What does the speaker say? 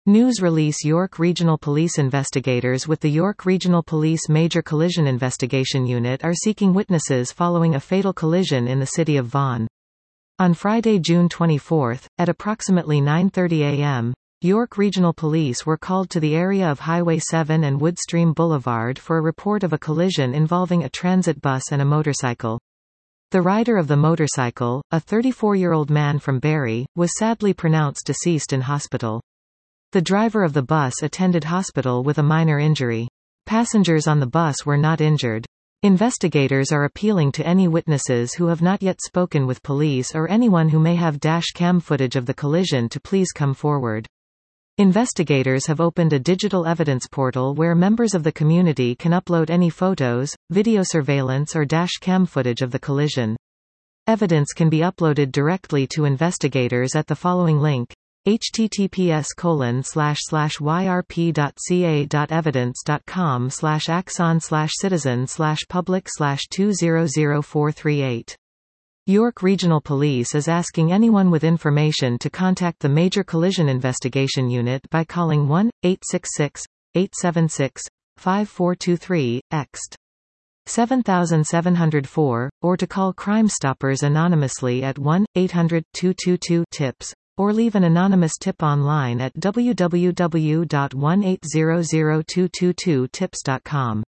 News release. York Regional Police investigators with the York Regional Police Major Collision Investigation Unit are seeking witnesses following a fatal collision in the city of Vaughan. On Friday, June 24, at approximately 9:30 a.m., York Regional Police were called to the area of Highway 7 and Woodstream Boulevard for a report of a collision involving a transit bus and a motorcycle. The rider of the motorcycle, a 34-year-old man from Barry, was sadly pronounced deceased in hospital. The driver of the bus attended hospital with a minor injury. Passengers on the bus were not injured. Investigators are appealing to any witnesses who have not yet spoken with police or anyone who may have dash cam footage of the collision to please come forward. Investigators have opened a digital evidence portal where members of the community can upload any photos, video surveillance or dash cam footage of the collision. Evidence can be uploaded directly to investigators at the following link: https://yrp.ca.evidence.com/axon/citizen/public/200438. York Regional Police is asking anyone with information to contact the Major Collision Investigation Unit by calling 1-866-876-5423, ext. 7704, or to call Crime Stoppers anonymously at 1-800-222-TIPS, or leave an anonymous tip online at www.1800222tips.com.